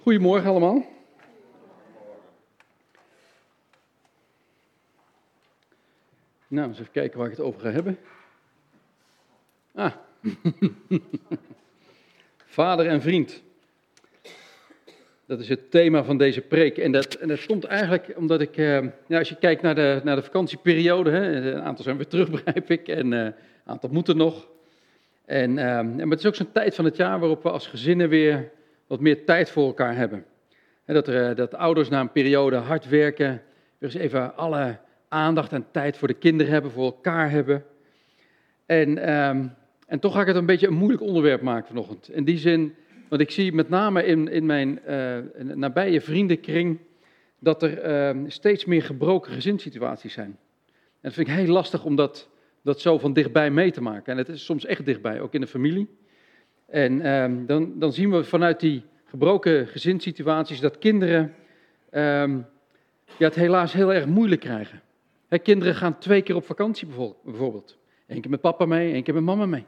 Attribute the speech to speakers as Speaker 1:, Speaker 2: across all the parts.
Speaker 1: Goedemorgen allemaal. Nou, eens even kijken waar ik het over ga hebben. Vader en vriend. Dat is het thema van deze preek. En dat komt eigenlijk omdat ik, als je kijkt naar de vakantieperiode, een aantal zijn weer terug, begrijp ik, en een aantal moeten nog. Maar het is ook zo'n tijd van het jaar waarop we als gezinnen weer wat meer tijd voor elkaar hebben. Dat ouders na een periode hard werken, weer eens even alle aandacht en tijd voor de kinderen hebben, voor elkaar hebben. En toch ga ik het een beetje een moeilijk onderwerp maken vanochtend. In die zin, want ik zie met name in mijn nabije vriendenkring dat er steeds meer gebroken gezinssituaties zijn. En dat vind ik heel lastig om dat zo van dichtbij mee te maken. En het is soms echt dichtbij, ook in de familie. En dan zien we vanuit die gebroken gezinssituaties dat kinderen het helaas heel erg moeilijk krijgen. Kinderen gaan 2 keer op vakantie bijvoorbeeld. 1 keer met papa mee, 1 keer met mama mee.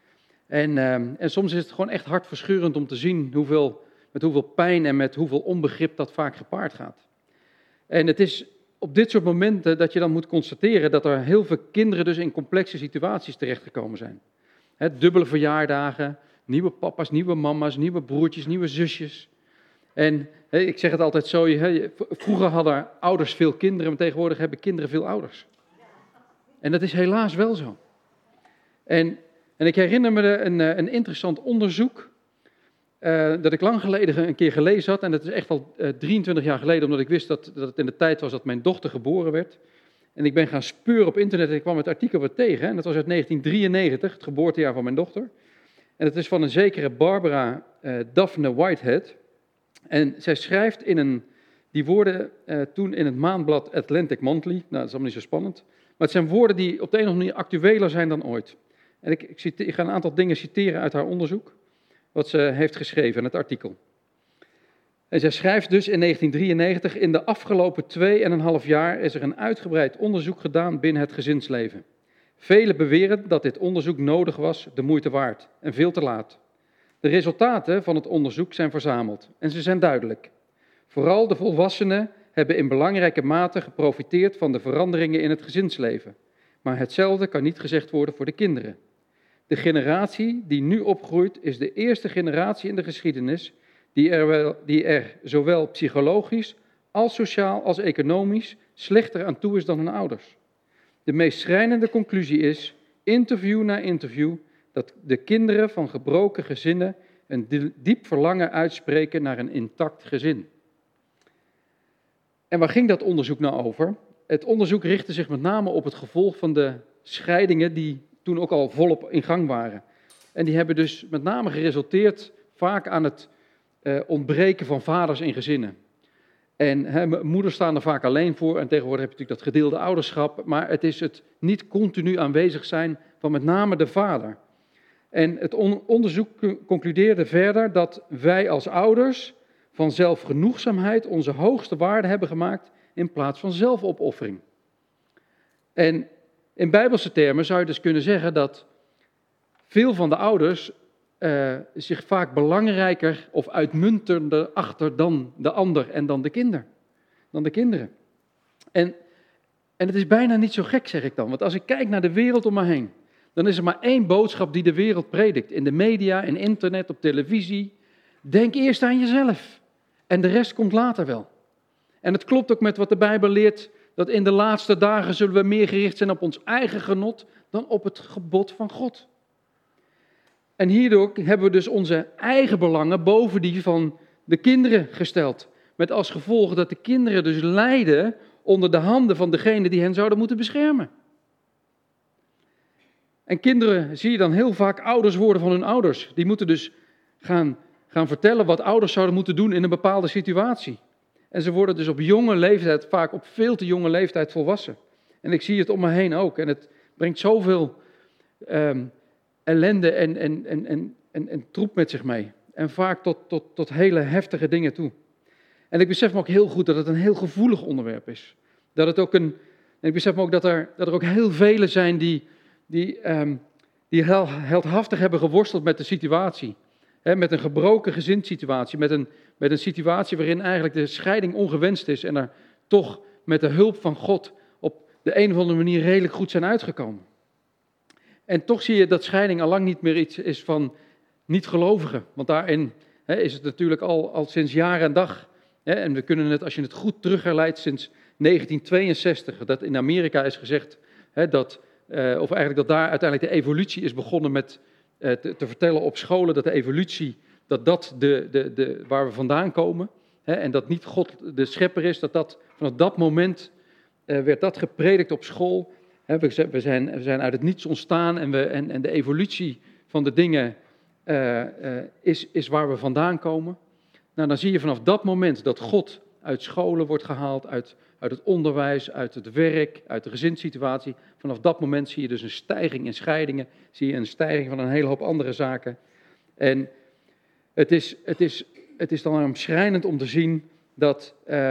Speaker 1: En soms is het gewoon echt hartverscheurend om te zien met hoeveel pijn en met hoeveel onbegrip dat vaak gepaard gaat. En het is op dit soort momenten dat je dan moet constateren dat er heel veel kinderen dus in complexe situaties terechtgekomen zijn. Dubbele verjaardagen, nieuwe papa's, nieuwe mama's, nieuwe broertjes, nieuwe zusjes. En ik zeg het altijd zo, vroeger hadden ouders veel kinderen, maar tegenwoordig hebben kinderen veel ouders. En dat is helaas wel zo. En ik herinner me een interessant onderzoek dat ik lang geleden een keer gelezen had. En dat is echt al 23 jaar geleden, omdat ik wist dat het in de tijd was dat mijn dochter geboren werd. En ik ben gaan speuren op internet en ik kwam het artikel weer tegen. En dat was uit 1993, het geboortejaar van mijn dochter. En dat is van een zekere Barbara Daphne Whitehead. En zij schrijft die woorden toen in het maandblad Atlantic Monthly. Nou, dat is allemaal niet zo spannend. Maar het zijn woorden die op de een of andere manier actueler zijn dan ooit. En ik ga een aantal dingen citeren uit haar onderzoek, wat ze heeft geschreven in het artikel. En zij schrijft dus in 1993, in de afgelopen 2,5 jaar is er een uitgebreid onderzoek gedaan binnen het gezinsleven. Velen beweren dat dit onderzoek nodig was, de moeite waard en veel te laat. De resultaten van het onderzoek zijn verzameld en ze zijn duidelijk. Vooral de volwassenen hebben in belangrijke mate geprofiteerd van de veranderingen in het gezinsleven. Maar hetzelfde kan niet gezegd worden voor de kinderen. De generatie die nu opgroeit is de eerste generatie in de geschiedenis die er zowel psychologisch als sociaal als economisch slechter aan toe is dan hun ouders. De meest schrijnende conclusie is, interview na interview, dat de kinderen van gebroken gezinnen een diep verlangen uitspreken naar een intact gezin. En waar ging dat onderzoek nou over? Het onderzoek richtte zich met name op het gevolg van de scheidingen die toen ook al volop in gang waren. En die hebben dus met name geresulteerd vaak aan het ontbreken van vaders in gezinnen. En moeders staan er vaak alleen voor en tegenwoordig heb je natuurlijk dat gedeelde ouderschap, maar het is het niet continu aanwezig zijn van met name de vader. En het onderzoek concludeerde verder dat wij als ouders van zelfgenoegzaamheid onze hoogste waarde hebben gemaakt in plaats van zelfopoffering. En in bijbelse termen zou je dus kunnen zeggen dat veel van de ouders zich vaak belangrijker of uitmuntender achter dan de ander en dan de kinderen. En het is bijna niet zo gek, zeg ik dan, want als ik kijk naar de wereld om me heen, dan is er maar 1 boodschap die de wereld predikt. In de media, in internet, op televisie. Denk eerst aan jezelf. En de rest komt later wel. En het klopt ook met wat de Bijbel leert, dat in de laatste dagen zullen we meer gericht zijn op ons eigen genot dan op het gebod van God. En hierdoor hebben we dus onze eigen belangen boven die van de kinderen gesteld. Met als gevolg dat de kinderen dus lijden onder de handen van degene die hen zouden moeten beschermen. En kinderen zie je dan heel vaak ouders worden van hun ouders. Die moeten dus gaan vertellen wat ouders zouden moeten doen in een bepaalde situatie. En ze worden dus op jonge leeftijd, vaak op veel te jonge leeftijd volwassen. En ik zie het om me heen ook. En het brengt zoveel ellende en troep met zich mee. En vaak tot hele heftige dingen toe. En ik besef me ook heel goed dat het een heel gevoelig onderwerp is. Ik besef me ook dat er ook heel velen zijn die heldhaftig hebben geworsteld met de situatie. Met een gebroken gezinssituatie, met een situatie waarin eigenlijk de scheiding ongewenst is en er toch met de hulp van God op de een of andere manier redelijk goed zijn uitgekomen. En toch zie je dat scheiding al lang niet meer iets is van niet-gelovigen. Want daarin is het natuurlijk al sinds jaar en dag. En we kunnen het, als je het goed terugherleidt, sinds 1962, dat in Amerika is gezegd dat daar uiteindelijk de evolutie is begonnen met te vertellen op scholen dat de evolutie, dat waar we vandaan komen. En dat niet God de schepper is, vanaf dat moment werd dat gepredikt op school. We zijn uit het niets ontstaan en de evolutie van de dingen is waar we vandaan komen. Nou, dan zie je vanaf dat moment dat God uit scholen wordt gehaald, uit het onderwijs, uit het werk, uit de gezinssituatie. Vanaf dat moment zie je dus een stijging in scheidingen, zie je een stijging van een hele hoop andere zaken. En het is dan schrijnend om te zien dat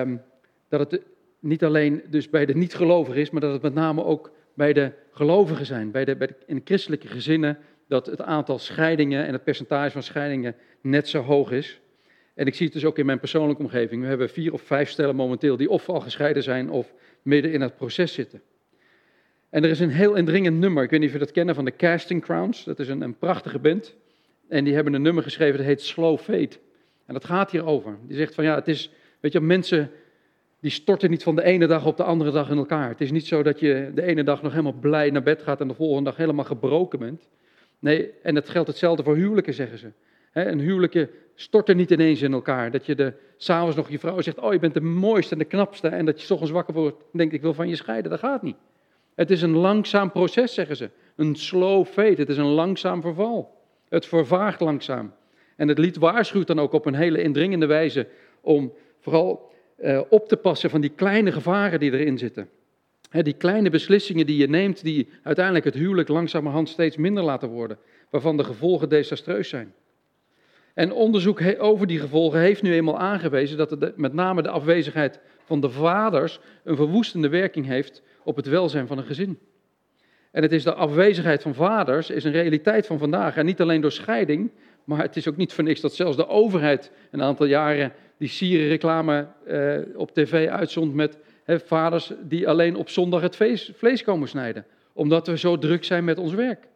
Speaker 1: het niet alleen dus bij de niet-gelovigen is, maar dat het met name ook bij de gelovigen zijn, in christelijke gezinnen, dat het aantal scheidingen en het percentage van scheidingen net zo hoog is. En ik zie het dus ook in mijn persoonlijke omgeving. We hebben 4 of 5 stellen momenteel die of al gescheiden zijn of midden in het proces zitten. En er is een heel indringend nummer, ik weet niet of je dat kennen, van de Casting Crowns. Dat is een prachtige band. En die hebben een nummer geschreven, dat heet Slow Fade. En dat gaat hierover. Die zegt van ja, het is, weet je, mensen die storten niet van de ene dag op de andere dag in elkaar. Het is niet zo dat je de ene dag nog helemaal blij naar bed gaat en de volgende dag helemaal gebroken bent. Nee, en dat geldt hetzelfde voor huwelijken, zeggen ze. Een huwelijke storten niet ineens in elkaar. Dat je 's'avonds nog je vrouw zegt, oh je bent de mooiste en de knapste. En dat je 's ochtends wakker wordt en denkt, ik wil van je scheiden. Dat gaat niet. Het is een langzaam proces, zeggen ze. Een slow fade. Het is een langzaam verval. Het vervaagt langzaam. En het lied waarschuwt dan ook op een hele indringende wijze om vooral op te passen van die kleine gevaren die erin zitten. Die kleine beslissingen die je neemt, die uiteindelijk het huwelijk langzamerhand steeds minder laten worden. Waarvan de gevolgen desastreus zijn. En onderzoek over die gevolgen heeft nu eenmaal aangewezen dat met name de afwezigheid van de vaders een verwoestende werking heeft op het welzijn van een gezin. En het is de afwezigheid van vaders is een realiteit van vandaag. En niet alleen door scheiding, maar het is ook niet voor niks dat zelfs de overheid een aantal jaren die sierenreclame op tv uitzond met vaders die alleen op zondag het vlees komen snijden. Omdat we zo druk zijn met ons werk.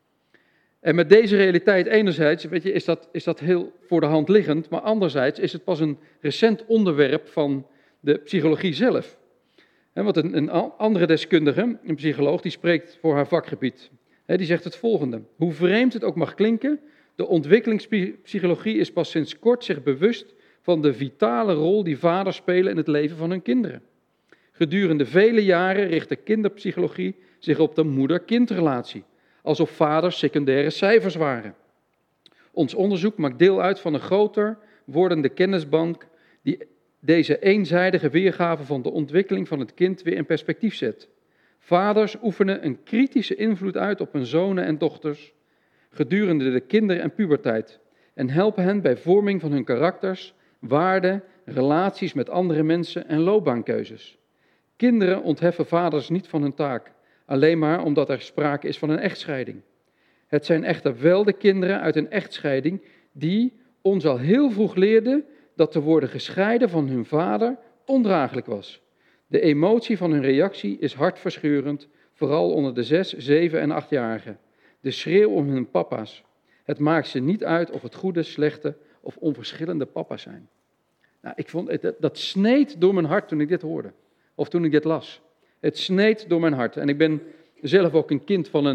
Speaker 1: En met deze realiteit enerzijds, weet je, is dat heel voor de hand liggend, maar anderzijds is het pas een recent onderwerp van de psychologie zelf. Want een andere deskundige, een psycholoog, die spreekt voor haar vakgebied. Die zegt het volgende: hoe vreemd het ook mag klinken, de ontwikkelingspsychologie is pas sinds kort zich bewust van de vitale rol die vaders spelen in het leven van hun kinderen. Gedurende vele jaren richt de kinderpsychologie zich op de moeder-kindrelatie, alsof vaders secundaire cijfers waren. Ons onderzoek maakt deel uit van een groter wordende kennisbank die deze eenzijdige weergave van de ontwikkeling van het kind weer in perspectief zet. Vaders oefenen een kritische invloed uit op hun zonen en dochters gedurende de kinder- en puberteit en helpen hen bij vorming van hun karakters, waarden, relaties met andere mensen en loopbaankeuzes. Kinderen ontheffen vaders niet van hun taak, alleen maar omdat er sprake is van een echtscheiding. Het zijn echter wel de kinderen uit een echtscheiding die ons al heel vroeg leerden dat te worden gescheiden van hun vader ondraaglijk was. De emotie van hun reactie is hartverscheurend, vooral onder de 6, 7 en 8-jarigen. De schreeuw om hun papa's. Het maakt ze niet uit of het goede, slechte of onverschillende papa's zijn. Nou, ik vond dat sneed door mijn hart toen ik dit hoorde. Of toen ik dit las. Het sneed door mijn hart. En ik ben zelf ook een kind van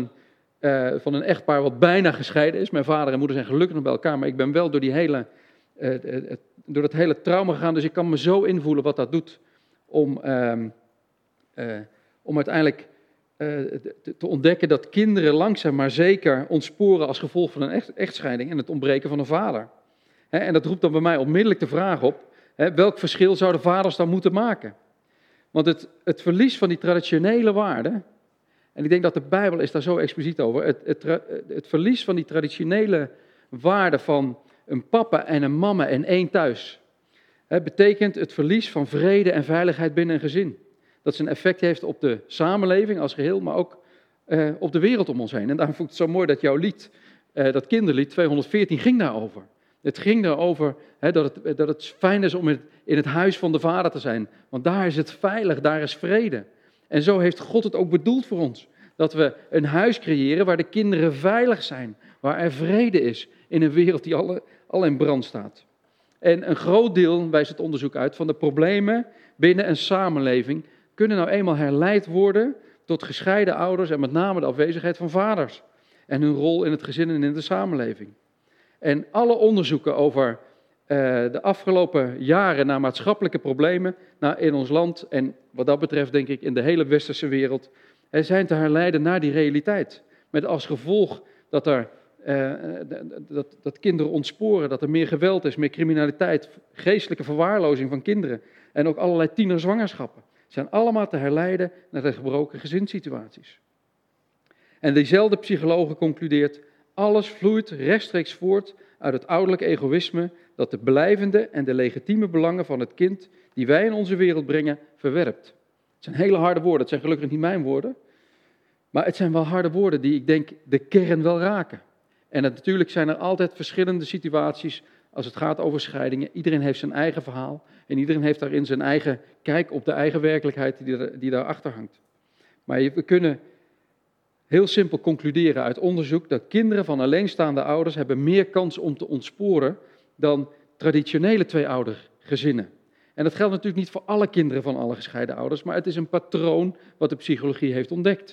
Speaker 1: een echtpaar wat bijna gescheiden is. Mijn vader en moeder zijn gelukkig nog bij elkaar, maar ik ben wel door dat hele trauma gegaan. Dus ik kan me zo invoelen wat dat doet om uiteindelijk te ontdekken dat kinderen langzaam maar zeker ontsporen als gevolg van een echtscheiding en het ontbreken van een vader. En dat roept dan bij mij onmiddellijk de vraag op, welk verschil zouden vaders dan moeten maken? Want het verlies van die traditionele waarden, en ik denk dat de Bijbel is daar zo expliciet over, het verlies van die traditionele waarden van een papa en een mama en één thuis, betekent het verlies van vrede en veiligheid binnen een gezin. Dat zijn effect heeft op de samenleving als geheel, maar ook op de wereld om ons heen. En daarom vond ik het zo mooi dat jouw lied, dat kinderlied 214, ging daarover. Het ging erover dat het fijn is om in het huis van de Vader te zijn. Want daar is het veilig, daar is vrede. En zo heeft God het ook bedoeld voor ons. Dat we een huis creëren waar de kinderen veilig zijn. Waar er vrede is in een wereld die al in brand staat. En een groot deel, wijst het onderzoek uit, van de problemen binnen een samenleving kunnen nou eenmaal herleid worden tot gescheiden ouders en met name de afwezigheid van vaders. En hun rol in het gezin en in de samenleving. En alle onderzoeken over de afgelopen jaren naar maatschappelijke problemen in ons land en wat dat betreft denk ik in de hele westerse wereld, zijn te herleiden naar die realiteit. Met als gevolg dat kinderen ontsporen, dat er meer geweld is, meer criminaliteit, geestelijke verwaarlozing van kinderen en ook allerlei tienerzwangerschappen. Zijn allemaal te herleiden naar de gebroken gezinssituaties. En diezelfde psycholoog concludeert, alles vloeit rechtstreeks voort uit het ouderlijk egoïsme dat de blijvende en de legitieme belangen van het kind die wij in onze wereld brengen verwerpt. Het zijn hele harde woorden, het zijn gelukkig niet mijn woorden, maar het zijn wel harde woorden die ik denk de kern wel raken. En natuurlijk zijn er altijd verschillende situaties als het gaat over scheidingen. Iedereen heeft zijn eigen verhaal en iedereen heeft daarin zijn eigen kijk op de eigen werkelijkheid die daarachter hangt. Maar we kunnen heel simpel concluderen uit onderzoek dat kinderen van alleenstaande ouders hebben meer kans om te ontsporen dan traditionele tweeoudergezinnen. En dat geldt natuurlijk niet voor alle kinderen van alle gescheiden ouders, maar het is een patroon wat de psychologie heeft ontdekt.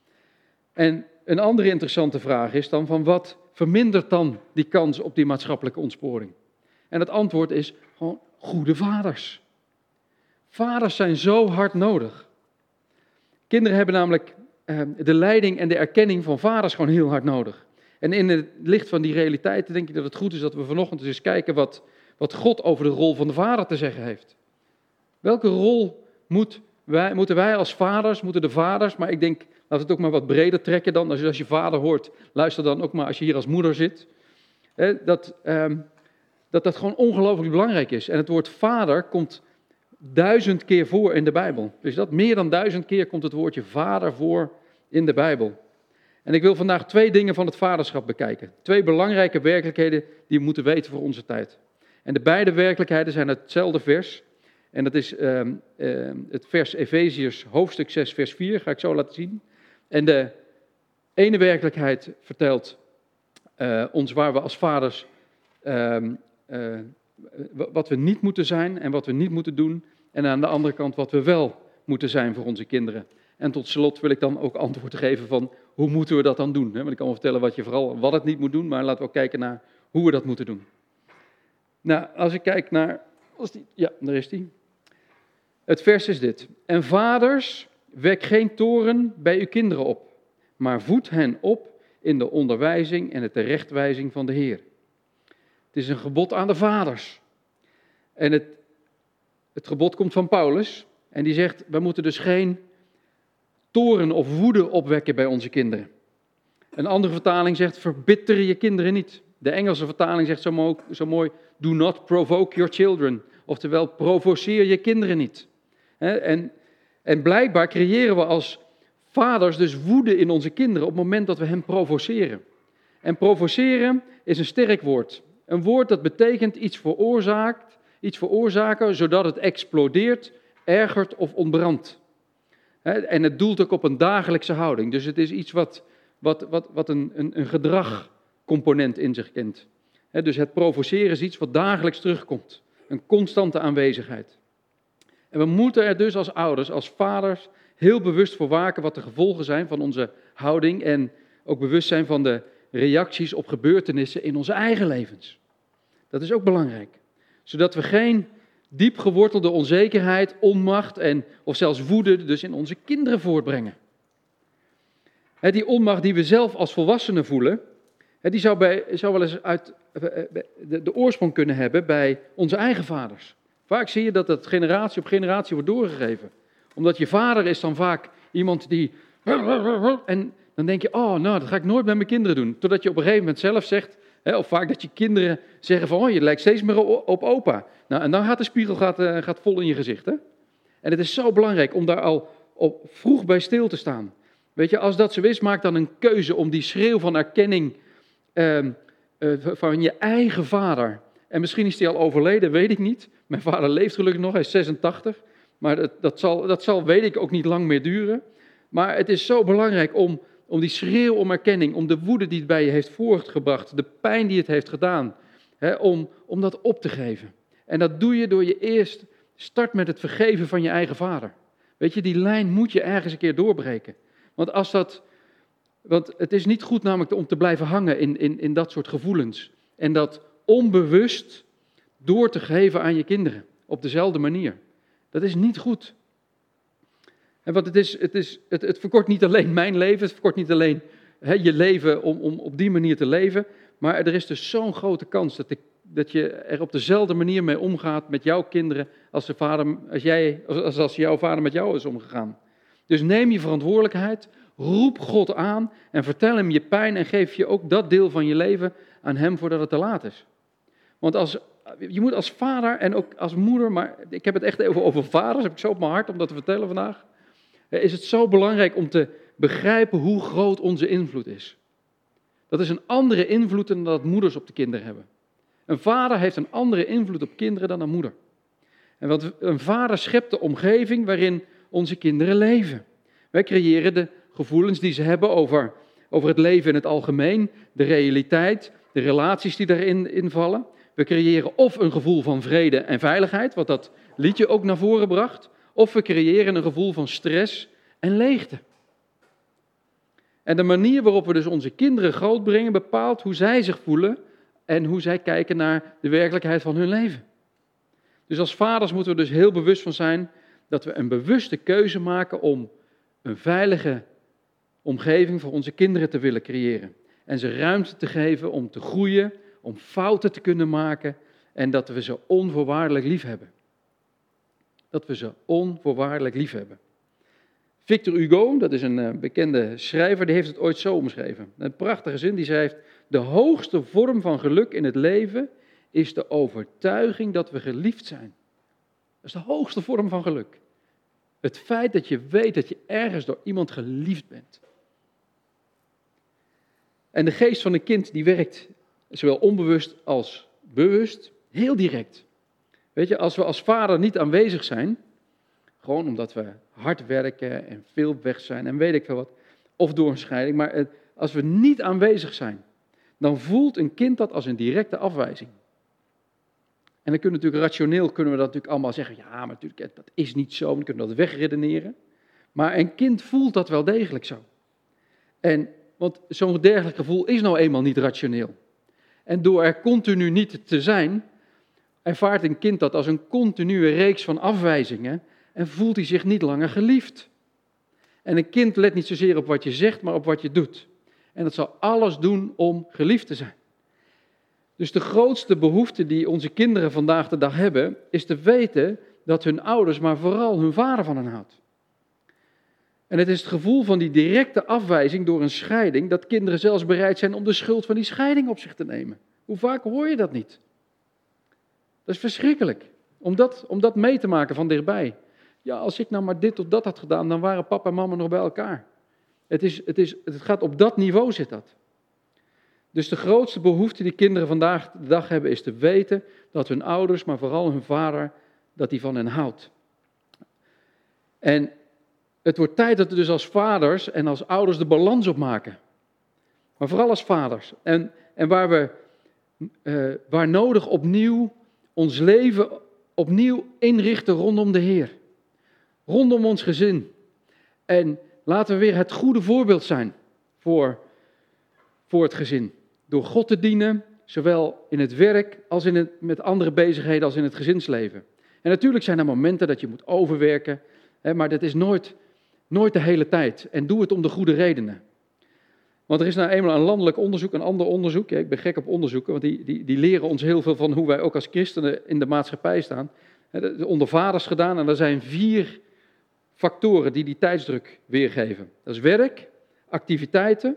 Speaker 1: En een andere interessante vraag is dan van wat vermindert dan die kans op die maatschappelijke ontsporing? En het antwoord is gewoon goede vaders. Vaders zijn zo hard nodig. Kinderen hebben namelijk de leiding en de erkenning van vaders gewoon heel hard nodig. En in het licht van die realiteit denk ik dat het goed is dat we vanochtend eens kijken wat God over de rol van de vader te zeggen heeft. Welke rol moeten wij als vaders, moeten de vaders, maar ik denk, laten we het ook maar wat breder trekken dan, als je vader hoort, luister dan ook maar als je hier als moeder zit, dat gewoon ongelooflijk belangrijk is. En het woord vader komt 1000 keer voor in de Bijbel. Dus dat meer dan 1000 keer komt het woordje vader voor in de Bijbel. En ik wil vandaag 2 dingen van het vaderschap bekijken. 2 belangrijke werkelijkheden die we moeten weten voor onze tijd. En de beide werkelijkheden zijn hetzelfde vers. En dat is het vers Efeziërs hoofdstuk 6 vers 4, ga ik zo laten zien. En de ene werkelijkheid vertelt ons waar we als vaders wat we niet moeten zijn en wat we niet moeten doen. En aan de andere kant wat we wel moeten zijn voor onze kinderen. En tot slot wil ik dan ook antwoord geven van hoe moeten we dat dan doen. Want ik kan wel vertellen vooral wat het niet moet doen, maar laten we ook kijken naar hoe we dat moeten doen. Nou, als ik kijk naar... Ja, daar is die. Het vers is dit. En vaders, wek geen toorn bij uw kinderen op, maar voed hen op in de onderwijzing en de terechtwijzing van de Heer. Het is een gebod aan de vaders. En het gebod komt van Paulus. En die zegt, we moeten dus geen toorn of woede opwekken bij onze kinderen. Een andere vertaling zegt, verbitter je kinderen niet. De Engelse vertaling zegt zo mooi, do not provoke your children. Oftewel, provoceer je kinderen niet. En blijkbaar creëren we als vaders dus woede in onze kinderen op het moment dat we hen provoceren. En provoceren is een sterk woord. Een woord dat betekent iets veroorzaken zodat het explodeert, ergert of ontbrandt. En het doelt ook op een dagelijkse houding. Dus het is iets wat een gedragcomponent in zich kent. Dus het provoceren is iets wat dagelijks terugkomt. Een constante aanwezigheid. En we moeten er dus als ouders, als vaders, heel bewust voor waken wat de gevolgen zijn van onze houding. En ook bewust zijn van de reacties op gebeurtenissen in onze eigen levens. Dat is ook belangrijk. Zodat we geen diep gewortelde onzekerheid, onmacht of zelfs woede dus in onze kinderen voortbrengen. Die onmacht die we zelf als volwassenen voelen, die zou wel eens uit de oorsprong kunnen hebben bij onze eigen vaders. Vaak zie je dat het generatie op generatie wordt doorgegeven. Omdat je vader is dan vaak iemand die... En dan denk je, oh nou, dat ga ik nooit met mijn kinderen doen. Totdat je op een gegeven moment zelf zegt, of vaak dat je kinderen zeggen van, oh je lijkt steeds meer op opa. Nou, en dan gaat de spiegel gaat vol in je gezicht. Hè? En het is zo belangrijk om daar al vroeg bij stil te staan. Weet je, als dat zo is, maak dan een keuze om die schreeuw van erkenning van je eigen vader. En misschien is hij al overleden, weet ik niet. Mijn vader leeft gelukkig nog, hij is 86. Maar dat zal, weet ik, ook niet lang meer duren. Maar het is zo belangrijk om die schreeuw om erkenning, om de woede die het bij je heeft voortgebracht, de pijn die het heeft gedaan, om dat op te geven. En dat doe je door je eerst start met het vergeven van je eigen vader. Weet je, die lijn moet je ergens een keer doorbreken. Want het is niet goed namelijk om te blijven hangen in dat soort gevoelens. En dat onbewust door te geven aan je kinderen, op dezelfde manier. Dat is niet goed. En want het verkort niet alleen mijn leven, het verkort niet alleen je leven om op die manier te leven. Maar er is dus zo'n grote kans dat je er op dezelfde manier mee omgaat met jouw kinderen als jouw vader met jou is omgegaan. Dus neem je verantwoordelijkheid, roep God aan en vertel hem je pijn en geef je ook dat deel van je leven aan hem voordat het te laat is. Want je moet als vader en ook als moeder, maar ik heb het echt even over vaders, heb ik zo op mijn hart om dat te vertellen vandaag. Is het zo belangrijk om te begrijpen hoe groot onze invloed is. Dat is een andere invloed dan dat moeders op de kinderen hebben. Een vader heeft een andere invloed op kinderen dan een moeder. En want een vader schept de omgeving waarin onze kinderen leven. Wij creëren de gevoelens die ze hebben over het leven in het algemeen, de realiteit, de relaties die daarin invallen. We creëren of een gevoel van vrede en veiligheid, wat dat liedje ook naar voren bracht, of we creëren een gevoel van stress en leegte. En de manier waarop we dus onze kinderen grootbrengen bepaalt hoe zij zich voelen en hoe zij kijken naar de werkelijkheid van hun leven. Dus als vaders moeten we dus heel bewust van zijn dat we een bewuste keuze maken om een veilige omgeving voor onze kinderen te willen creëren. En ze ruimte te geven om te groeien, om fouten te kunnen maken en dat we ze onvoorwaardelijk lief hebben. Dat we ze onvoorwaardelijk lief hebben. Victor Hugo, dat is een bekende schrijver, die heeft het ooit zo omschreven. Een prachtige zin, die schrijft: de hoogste vorm van geluk in het leven is de overtuiging dat we geliefd zijn. Dat is de hoogste vorm van geluk. Het feit dat je weet dat je ergens door iemand geliefd bent. En de geest van een kind die werkt zowel onbewust als bewust, heel direct. Weet je, als we als vader niet aanwezig zijn, gewoon omdat we hard werken en veel weg zijn en weet ik veel wat, of door een scheiding, maar als we niet aanwezig zijn, dan voelt een kind dat als een directe afwijzing. En dan kunnen we natuurlijk rationeel dat natuurlijk allemaal zeggen, ja, maar natuurlijk, dat is niet zo, we kunnen dat wegredeneren. Maar een kind voelt dat wel degelijk zo. Want zo'n dergelijk gevoel is nou eenmaal niet rationeel. En door er continu niet te zijn, ervaart een kind dat als een continue reeks van afwijzingen en voelt hij zich niet langer geliefd. En een kind let niet zozeer op wat je zegt, maar op wat je doet. En dat zal alles doen om geliefd te zijn. Dus de grootste behoefte die onze kinderen vandaag de dag hebben, is te weten dat hun ouders, maar vooral hun vader van hen houdt. En het is het gevoel van die directe afwijzing door een scheiding, dat kinderen zelfs bereid zijn om de schuld van die scheiding op zich te nemen. Hoe vaak hoor je dat niet? Dat is verschrikkelijk, om dat mee te maken van dichtbij. Ja, als ik nou maar dit of dat had gedaan, dan waren papa en mama nog bij elkaar. Het gaat op dat niveau zit dat. Dus de grootste behoefte die kinderen vandaag de dag hebben, is te weten dat hun ouders, maar vooral hun vader, dat die van hen houdt. En het wordt tijd dat we dus als vaders en als ouders de balans opmaken. Maar vooral als vaders. En waar nodig opnieuw ons leven opnieuw inrichten rondom de Heer. Rondom ons gezin. En laten we weer het goede voorbeeld zijn voor het gezin. Door God te dienen, zowel in het werk als met andere bezigheden als in het gezinsleven. En natuurlijk zijn er momenten dat je moet overwerken, maar dat is nooit de hele tijd. En doe het om de goede redenen. Want er is nou eenmaal een landelijk onderzoek, een ander onderzoek. Ik ben gek op onderzoeken, want die leren ons heel veel van hoe wij ook als christenen in de maatschappij staan. Onder vaders gedaan en er zijn 4 factoren die tijdsdruk weergeven. Dat is werk, activiteiten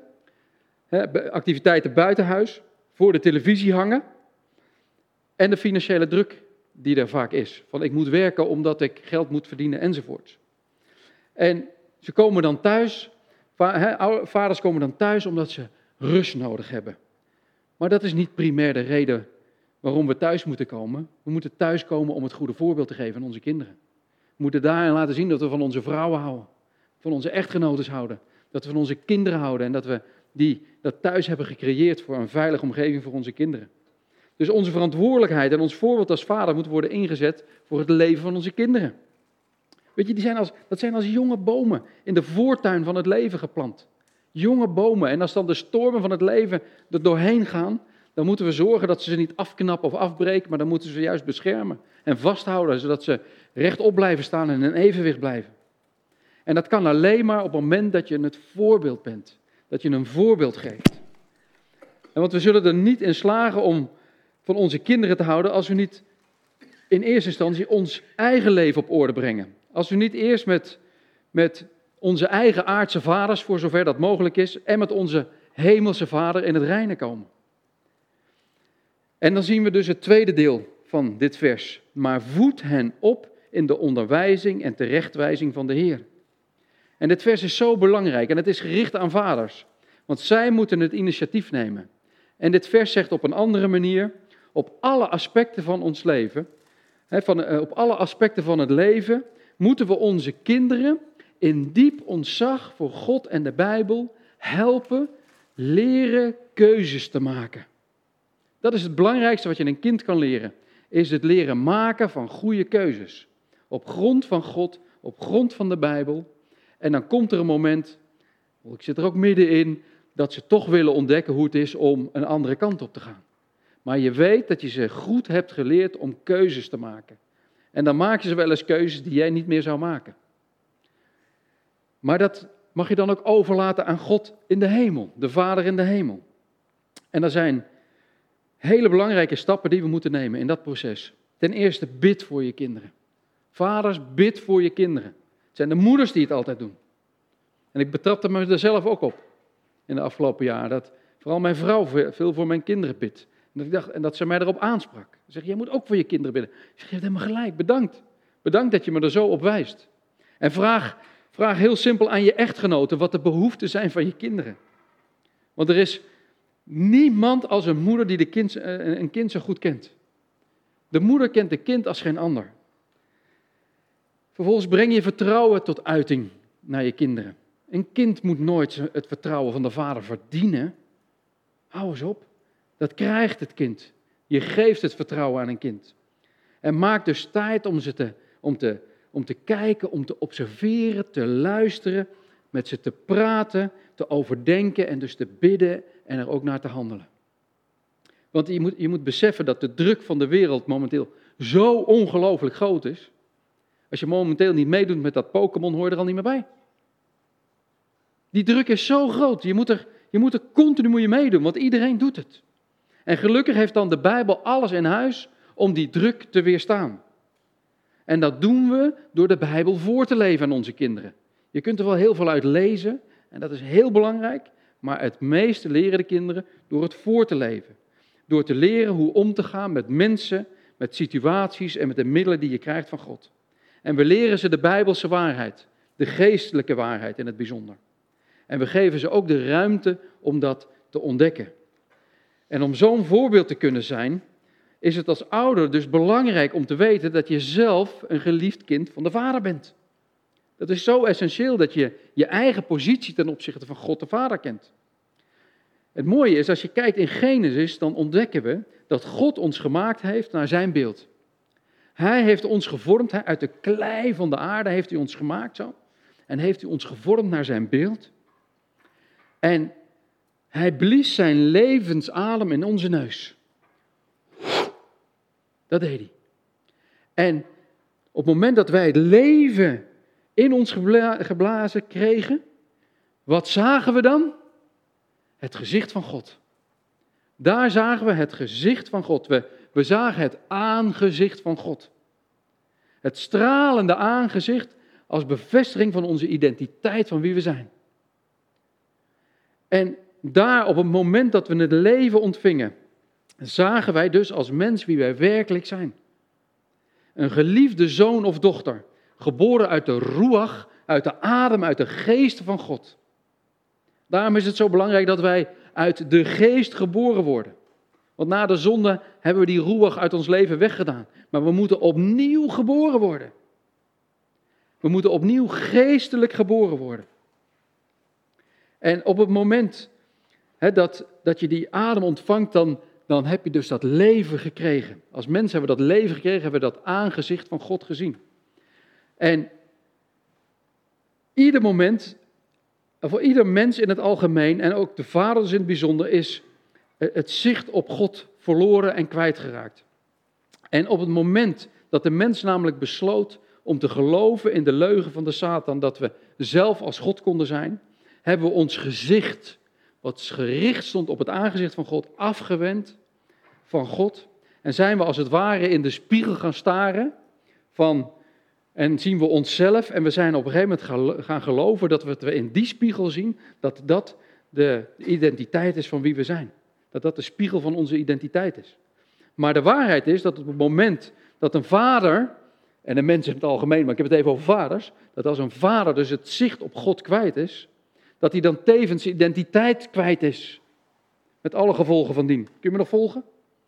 Speaker 1: buiten huis, voor de televisie hangen en de financiële druk die er vaak is. Van ik moet werken omdat ik geld moet verdienen enzovoorts. En ze komen dan thuis, vaders komen dan thuis omdat ze rust nodig hebben. Maar dat is niet primair de reden waarom we thuis moeten komen. We moeten thuis komen om het goede voorbeeld te geven aan onze kinderen. We moeten daarin laten zien dat we van onze vrouwen houden. Van onze echtgenotes houden. Dat we van onze kinderen houden. En dat we dat thuis hebben gecreëerd voor een veilige omgeving voor onze kinderen. Dus onze verantwoordelijkheid en ons voorbeeld als vader moet worden ingezet voor het leven van onze kinderen. Weet je, dat zijn als jonge bomen in de voortuin van het leven geplant. Jonge bomen. En als dan de stormen van het leven er doorheen gaan, dan moeten we zorgen dat ze niet afknappen of afbreken, maar dan moeten we ze juist beschermen en vasthouden, zodat ze rechtop blijven staan en in evenwicht blijven. En dat kan alleen maar op het moment dat je het voorbeeld bent. Dat je een voorbeeld geeft. En want we zullen er niet in slagen om van onze kinderen te houden als we niet in eerste instantie ons eigen leven op orde brengen. Als we niet eerst met onze eigen aardse vaders, voor zover dat mogelijk is, en met onze hemelse vader in het reine komen. En dan zien we dus het tweede deel van dit vers. Maar voed hen op in de onderwijzing en terechtwijzing van de Heer. En dit vers is zo belangrijk en het is gericht aan vaders. Want zij moeten het initiatief nemen. En dit vers zegt op een andere manier, op alle aspecten van ons leven, op alle aspecten van het leven, moeten we onze kinderen in diep ontzag voor God en de Bijbel helpen, leren keuzes te maken. Dat is het belangrijkste wat je een kind kan leren, is het leren maken van goede keuzes. Op grond van God, op grond van de Bijbel. En dan komt er een moment, ik zit er ook middenin, dat ze toch willen ontdekken hoe het is om een andere kant op te gaan. Maar je weet dat je ze goed hebt geleerd om keuzes te maken. En dan maak je ze wel eens keuzes die jij niet meer zou maken. Maar dat mag je dan ook overlaten aan God in de hemel, de Vader in de hemel. En er zijn hele belangrijke stappen die we moeten nemen in dat proces. Ten eerste, bid voor je kinderen. Vaders, bid voor je kinderen. Het zijn de moeders die het altijd doen. En ik betrapte me er zelf ook op in de afgelopen jaren. Dat vooral mijn vrouw veel voor mijn kinderen bidt. En dat ze mij erop aansprak. Ze zegt, jij moet ook voor je kinderen bidden. Ik zeg, je hebt helemaal gelijk, bedankt. Bedankt dat je me er zo op wijst. En vraag heel simpel aan je echtgenoten wat de behoeften zijn van je kinderen. Want er is niemand als een moeder die een kind zo goed kent. De moeder kent het kind als geen ander. Vervolgens breng je vertrouwen tot uiting naar je kinderen. Een kind moet nooit het vertrouwen van de vader verdienen. Hou eens op. Dat krijgt het kind. Je geeft het vertrouwen aan een kind. En maak dus tijd om te kijken, om te observeren, te luisteren, met ze te praten, te overdenken en dus te bidden en er ook naar te handelen. Want je moet beseffen dat de druk van de wereld momenteel zo ongelooflijk groot is. Als je momenteel niet meedoet met dat Pokémon, hoor je er al niet meer bij. Die druk is zo groot. Je moet er continu meedoen, want iedereen doet het. En gelukkig heeft dan de Bijbel alles in huis om die druk te weerstaan. En dat doen we door de Bijbel voor te leven aan onze kinderen. Je kunt er wel heel veel uit lezen, en dat is heel belangrijk, maar het meeste leren de kinderen door het voor te leven. Door te leren hoe om te gaan met mensen, met situaties en met de middelen die je krijgt van God. En we leren ze de Bijbelse waarheid, de geestelijke waarheid in het bijzonder. En we geven ze ook de ruimte om dat te ontdekken. En om zo'n voorbeeld te kunnen zijn, is het als ouder dus belangrijk om te weten dat je zelf een geliefd kind van de Vader bent. Dat is zo essentieel dat je je eigen positie ten opzichte van God de Vader kent. Het mooie is, als je kijkt in Genesis, dan ontdekken we dat God ons gemaakt heeft naar zijn beeld. Hij heeft ons gevormd, uit de klei van de aarde heeft hij ons gemaakt zo. En heeft hij ons gevormd naar zijn beeld. En hij blies zijn levensadem in onze neus. Dat deed hij. En op het moment dat wij het leven in ons geblazen kregen, wat zagen we dan? Het gezicht van God. Daar zagen we het gezicht van God. We zagen het aangezicht van God. Het stralende aangezicht als bevestiging van onze identiteit van wie we zijn. En daar op het moment dat we het leven ontvingen, zagen wij dus als mens wie wij werkelijk zijn. Een geliefde zoon of dochter, geboren uit de ruach, uit de adem, uit de geest van God. Daarom is het zo belangrijk dat wij uit de geest geboren worden. Want na de zonde hebben we die ruach uit ons leven weggedaan. Maar we moeten opnieuw geboren worden. We moeten opnieuw geestelijk geboren worden. En op het moment dat je die adem ontvangt, dan heb je dus dat leven gekregen. Als mensen hebben we dat leven gekregen, hebben we dat aangezicht van God gezien. En ieder moment, voor ieder mens in het algemeen, en ook de vaders in het bijzonder, is het zicht op God verloren en kwijtgeraakt. En op het moment dat de mens namelijk besloot om te geloven in de leugen van de Satan, dat we zelf als God konden zijn, hebben we ons gezicht, wat gericht stond op het aangezicht van God, afgewend van God. En zijn we als het ware in de spiegel gaan staren en zien we onszelf. En we zijn op een gegeven moment gaan geloven dat we in die spiegel zien, dat dat de identiteit is van wie we zijn. Dat dat de spiegel van onze identiteit is. Maar de waarheid is dat op het moment dat een vader, en een mens in het algemeen, maar ik heb het even over vaders, dat als een vader dus het zicht op God kwijt is, dat hij dan tevens zijn identiteit kwijt is. Met alle gevolgen van dien. Kun je me nog volgen?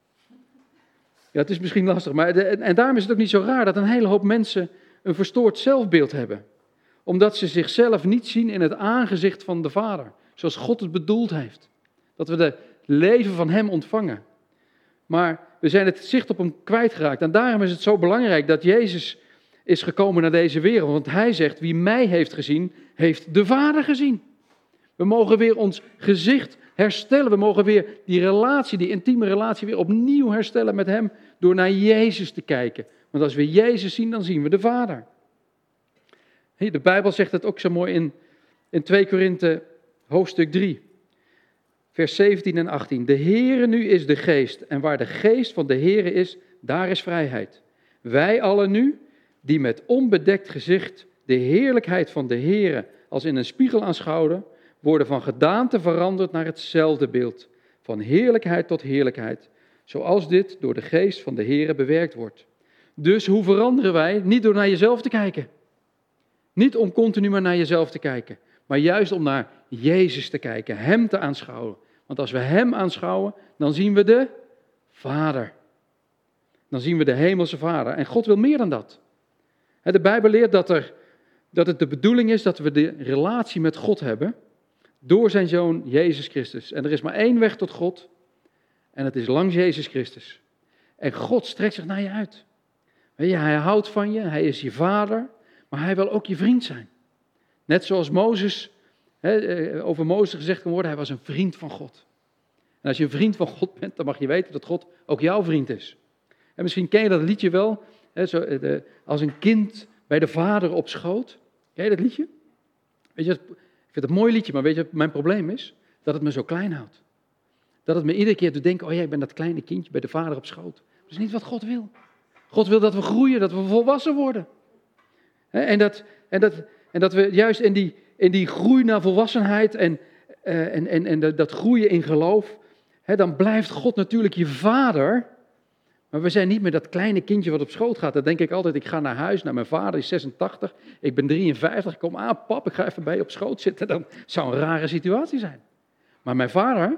Speaker 1: Ja, het is misschien lastig, maar en daarom is het ook niet zo raar dat een hele hoop mensen een verstoord zelfbeeld hebben. Omdat ze zichzelf niet zien in het aangezicht van de Vader, zoals God het bedoeld heeft. Dat we het leven van Hem ontvangen. Maar we zijn het zicht op Hem kwijtgeraakt. En daarom is het zo belangrijk dat Jezus is gekomen naar deze wereld. Want Hij zegt, wie mij heeft gezien, heeft de Vader gezien. We mogen weer ons gezicht herstellen. We mogen weer die relatie, die intieme relatie weer opnieuw herstellen met Hem door naar Jezus te kijken. Want als we Jezus zien, dan zien we de Vader. De Bijbel zegt het ook zo mooi in 2 Korinthe hoofdstuk 3, vers 17 en 18. De Heere nu is de Geest en waar de Geest van de Heere is, daar is vrijheid. Wij allen nu, die met onbedekt gezicht de heerlijkheid van de Heere als in een spiegel aanschouwen, worden van gedaante veranderd naar hetzelfde beeld, van heerlijkheid tot heerlijkheid, zoals dit door de Geest van de Heere bewerkt wordt. Dus hoe veranderen wij? Niet door naar jezelf te kijken. Niet om continu maar naar jezelf te kijken, maar juist om naar Jezus te kijken, Hem te aanschouwen. Want als we Hem aanschouwen, dan zien we de Vader. Dan zien we de hemelse Vader. En God wil meer dan dat. De Bijbel leert dat het de bedoeling is dat we de relatie met God hebben door zijn Zoon Jezus Christus. En er is maar één weg tot God en het is langs Jezus Christus. En God strekt zich naar je uit. Weet je, Hij houdt van je, Hij is je Vader, maar Hij wil ook je vriend zijn. Net zoals Mozes, over Mozes gezegd kan worden, hij was een vriend van God. En als je een vriend van God bent, dan mag je weten dat God ook jouw vriend is. En misschien ken je dat liedje wel, als een kind bij de vader op schoot. Ken je dat liedje? Weet je, ik vind het een mooi liedje, maar weet je wat mijn probleem is? Dat het me zo klein houdt. Dat het me iedere keer doet denken, oh ja, ik ben dat kleine kindje bij de vader op schoot. Dat is niet wat God wil. God wil dat we groeien, dat we volwassen worden. En dat we juist in die groei naar volwassenheid en dat groeien in geloof, dan blijft God natuurlijk je vader. Maar we zijn niet meer dat kleine kindje wat op schoot gaat. Dan denk ik altijd, ik ga naar huis, naar mijn vader, die is 86, ik ben 53, ik kom aan, pap, ik ga even bij je op schoot zitten. Dan zou een rare situatie zijn. Maar mijn vader,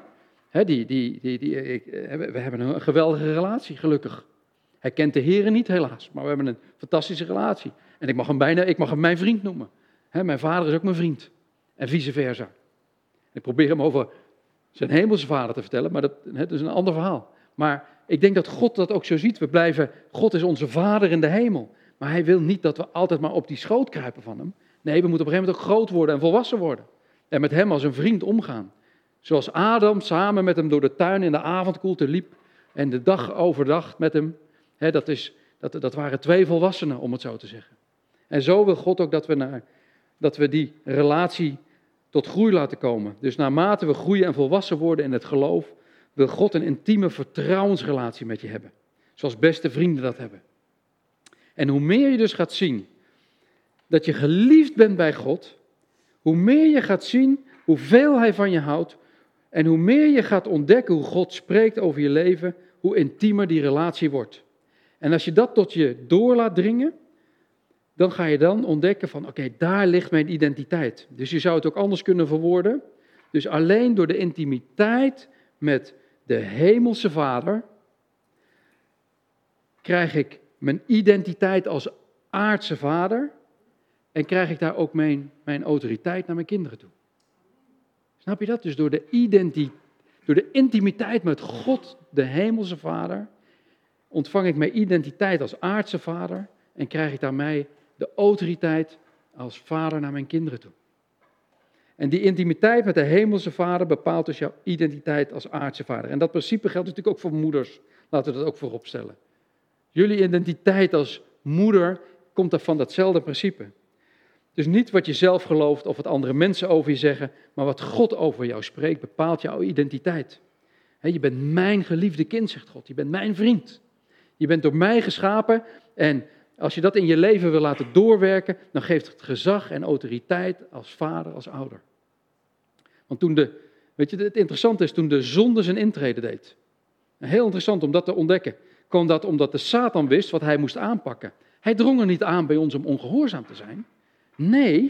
Speaker 1: we hebben een geweldige relatie, gelukkig. Hij kent de Heere niet, helaas, maar we hebben een fantastische relatie. En ik mag hem mijn vriend noemen. Mijn vader is ook mijn vriend. En vice versa. Ik probeer hem over zijn hemelse vader te vertellen, maar dat is een ander verhaal. Maar ik denk dat God dat ook zo ziet. God is onze vader in de hemel. Maar Hij wil niet dat we altijd maar op die schoot kruipen van Hem. Nee, we moeten op een gegeven moment ook groot worden en volwassen worden. En met Hem als een vriend omgaan. Zoals Adam samen met Hem door de tuin in de avondkoelte liep. En de dag overdag met Hem. Dat waren 2 volwassenen, om het zo te zeggen. En zo wil God ook dat we die relatie tot groei laten komen. Dus naarmate we groeien en volwassen worden in het geloof, wil God een intieme vertrouwensrelatie met je hebben. Zoals beste vrienden dat hebben. En hoe meer je dus gaat zien dat je geliefd bent bij God, hoe meer je gaat zien hoeveel Hij van je houdt, en hoe meer je gaat ontdekken hoe God spreekt over je leven, hoe intiemer die relatie wordt. En als je dat tot je door laat dringen, dan ga je dan ontdekken van, oké, daar ligt mijn identiteit. Dus je zou het ook anders kunnen verwoorden. Dus alleen door de intimiteit met de hemelse Vader, krijg ik mijn identiteit als aardse vader en krijg ik daar ook mijn autoriteit naar mijn kinderen toe. Snap je dat? Dus door de intimiteit met God, de hemelse Vader, ontvang ik mijn identiteit als aardse vader en krijg ik daarmee de autoriteit als vader naar mijn kinderen toe. En die intimiteit met de hemelse Vader bepaalt dus jouw identiteit als aardse vader. En dat principe geldt natuurlijk ook voor moeders. Laten we dat ook voorop stellen. Jullie identiteit als moeder komt er van datzelfde principe. Dus niet wat je zelf gelooft of wat andere mensen over je zeggen, maar wat God over jou spreekt, bepaalt jouw identiteit. Je bent mijn geliefde kind, zegt God. Je bent mijn vriend. Je bent door mij geschapen en als je dat in je leven wil laten doorwerken, dan geeft het gezag en autoriteit als vader, als ouder. Want het interessante is, toen de zonde zijn intrede deed, heel interessant om dat te ontdekken, kwam dat omdat de Satan wist wat hij moest aanpakken. Hij drong er niet aan bij ons om ongehoorzaam te zijn. Nee,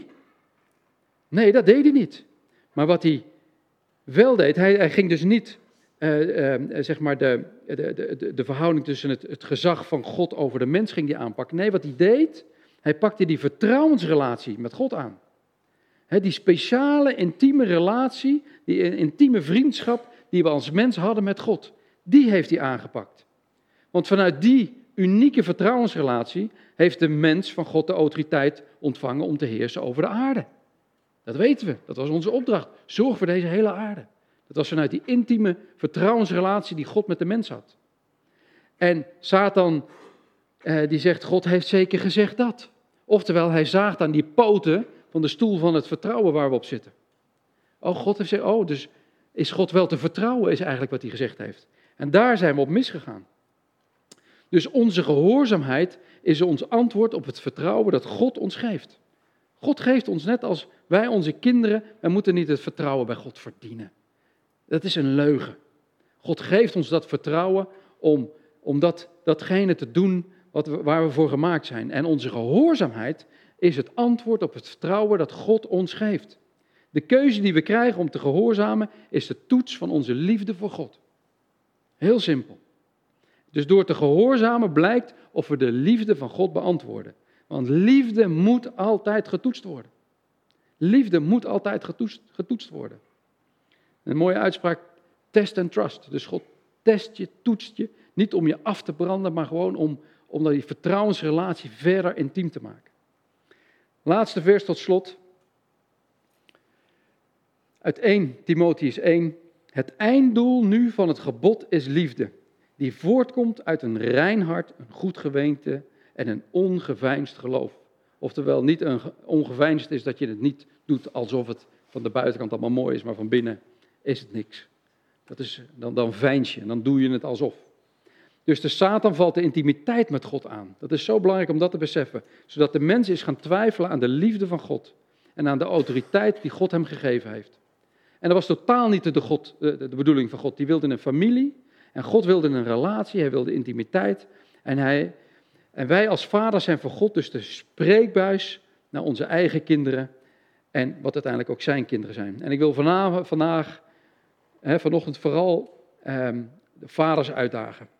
Speaker 1: dat deed hij niet. Maar wat hij wel deed, hij ging dus niet zeg maar de verhouding tussen het gezag van God over de mens ging die aanpakken. Nee, wat hij deed, hij pakte die vertrouwensrelatie met God aan. Die speciale, intieme relatie, die intieme vriendschap die we als mens hadden met God, die heeft hij aangepakt. Want vanuit die unieke vertrouwensrelatie heeft de mens van God de autoriteit ontvangen om te heersen over de aarde. Dat weten we, dat was onze opdracht. Zorg voor deze hele aarde. Dat was vanuit die intieme vertrouwensrelatie die God met de mens had. En Satan die zegt, God heeft zeker gezegd dat. Oftewel, hij zaagt aan die poten van de stoel van het vertrouwen waar we op zitten. God heeft gezegd, dus is God wel te vertrouwen, is eigenlijk wat hij gezegd heeft. En daar zijn we op misgegaan. Dus onze gehoorzaamheid is ons antwoord op het vertrouwen dat God ons geeft. God geeft ons net als wij onze kinderen, wij moeten niet het vertrouwen bij God verdienen. Dat is een leugen. God geeft ons dat vertrouwen om datgene te doen waar we voor gemaakt zijn. En onze gehoorzaamheid is het antwoord op het vertrouwen dat God ons geeft. De keuze die we krijgen om te gehoorzamen is de toets van onze liefde voor God. Heel simpel. Dus door te gehoorzamen blijkt of we de liefde van God beantwoorden. Want liefde moet altijd getoetst worden. Liefde moet altijd getoetst worden. Een mooie uitspraak, test and trust. Dus God test je, toetst je, niet om je af te branden, maar gewoon om die vertrouwensrelatie verder intiem te maken. Laatste vers tot slot. Uit 1 Timotheüs 1. Het einddoel nu van het gebod is liefde, die voortkomt uit een rein hart, een goed geweten en een ongeveinsd geloof. Oftewel, niet een ongeveinsd is dat je het niet doet alsof het van de buitenkant allemaal mooi is, maar van binnen is het niks. Dat is, dan veins je en dan doe je het alsof. Dus de Satan valt de intimiteit met God aan. Dat is zo belangrijk om dat te beseffen. Zodat de mens is gaan twijfelen aan de liefde van God. En aan de autoriteit die God hem gegeven heeft. En dat was totaal niet de bedoeling van God. Die wilde een familie. En God wilde een relatie. Hij wilde intimiteit. En wij als vaders zijn voor God dus de spreekbuis naar onze eigen kinderen. En wat uiteindelijk ook zijn kinderen zijn. En ik wil vanochtend vooral de vaders uitdagen.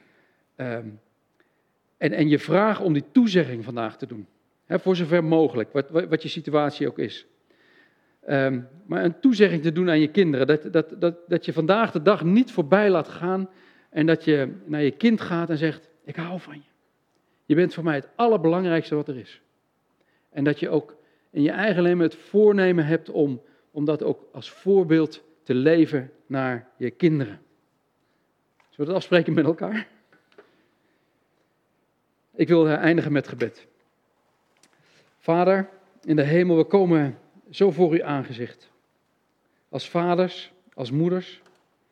Speaker 1: En je vragen om die toezegging vandaag te doen. Voor zover mogelijk, wat je situatie ook is. Maar een toezegging te doen aan je kinderen. Dat je vandaag de dag niet voorbij laat gaan. En dat je naar je kind gaat en zegt, ik hou van je. Je bent voor mij het allerbelangrijkste wat er is. En dat je ook in je eigen leven het voornemen hebt om dat ook als voorbeeld te leven naar je kinderen. Zullen we dat afspreken met elkaar? Ik wil eindigen met gebed. Vader, in de hemel, we komen zo voor uw aangezicht. Als vaders, als moeders.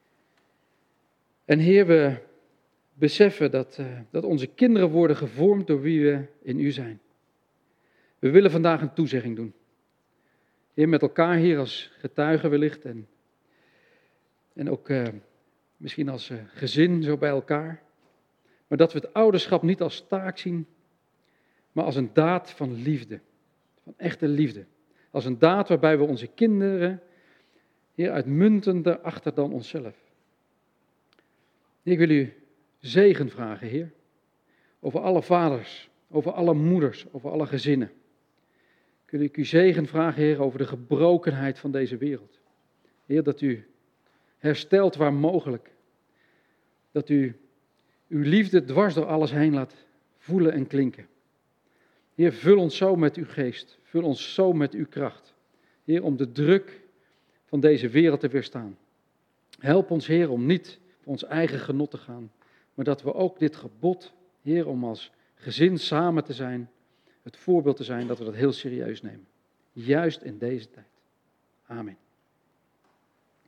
Speaker 1: En Heer, we beseffen dat onze kinderen worden gevormd door wie we in u zijn. We willen vandaag een toezegging doen. Heer, met elkaar hier als getuigen wellicht. En ook misschien als gezin zo bij elkaar. Maar dat we het ouderschap niet als taak zien, maar als een daad van liefde. Van echte liefde. Als een daad waarbij we onze kinderen, Heer, uitmuntender achter dan onszelf. Ik wil u zegen vragen, Heer, over alle vaders, over alle moeders, over alle gezinnen. Ik wil u zegen vragen, Heer, over de gebrokenheid van deze wereld. Heer, dat u herstelt waar mogelijk. Dat u uw liefde dwars door alles heen laat voelen en klinken. Heer, vul ons zo met uw geest. Vul ons zo met uw kracht. Heer, om de druk van deze wereld te weerstaan. Help ons, Heer, om niet voor ons eigen genot te gaan, maar dat we ook dit gebod, Heer, om als gezin samen te zijn, het voorbeeld te zijn, dat we dat heel serieus nemen. Juist in deze tijd. Amen.